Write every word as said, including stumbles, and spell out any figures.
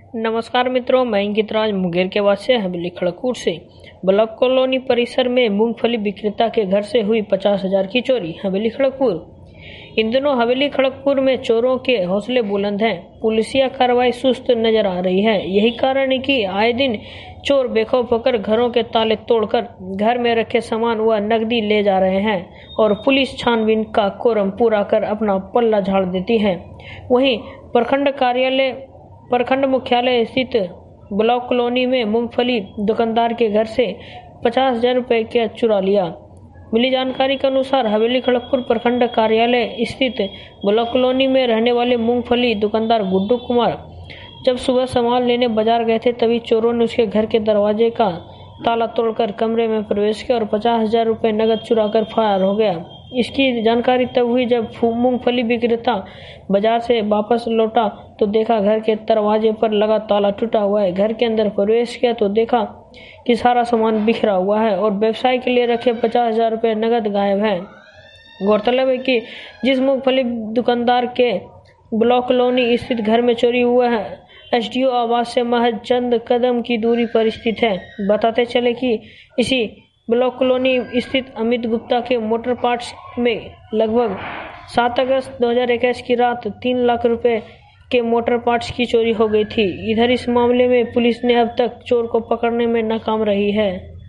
नमस्कार मित्रों, मैं अंकित राज मुंगेर के वासी हवेली खड़गपुर से। ब्लॉक कॉलोनी परिसर में मूंगफली विक्रेता के घर से हुई पचास हजार की चोरी। हवेली खड़गपुर। इन दिनों हवेली खड़गपुर में चोरों के हौसले बुलंद हैं। पुलिसिया कार्रवाई सुस्त नजर आ रही है। यही कारण है कि आए दिन चोर बेखौफ होकर घरों के ताले तोड़कर घर में रखे सामान व नकदी ले जा रहे हैं और पुलिस छानबीन का कोरम पूरा कर अपना पल्ला झाड़ देती है। वहीं प्रखंड कार्यालय प्रखंड मुख्यालय स्थित ब्लॉक कॉलोनी में मूंगफली दुकानदार के घर से पचास हजार रुपए का चुरा लिया। मिली जानकारी के अनुसार हवेली खड़गपुर प्रखंड कार्यालय स्थित ब्लॉक कॉलोनी में रहने वाले मूंगफली दुकानदार गुड्डू कुमार जब सुबह सामान लेने बाजार गए थे, तभी चोरों ने उसके घर के दरवाजे का ताला तोड़कर कमरे में प्रवेश किया और पचास हजार रुपये नकद चुराकर फरार हो गया। इसकी जानकारी तब हुई जब मूंगफली विक्रेता बाजार से वापस लौटा तो देखा घर के दरवाजे पर लगा ताला टूटा हुआ है। घर के अंदर प्रवेश किया तो देखा कि सारा सामान बिखरा हुआ है और व्यवसाय के लिए रखे पचास हजार रुपये नकद गायब है। गौरतलब है कि जिस मूंगफली दुकानदार के ब्लॉक कॉलोनी स्थित घर में चोरी हुआ है, एसडीओ आवास से महज चंद कदम की दूरी पर स्थित है। बताते चले कि इसी ब्लॉक कॉलोनी स्थित अमित गुप्ता के मोटर पार्ट्स में लगभग सात अगस्त दो हज़ार इक्कीस की रात तीन लाख रुपए के मोटर पार्ट्स की चोरी हो गई थी। इधर इस मामले में पुलिस ने अब तक चोर को पकड़ने में नाकाम रही है।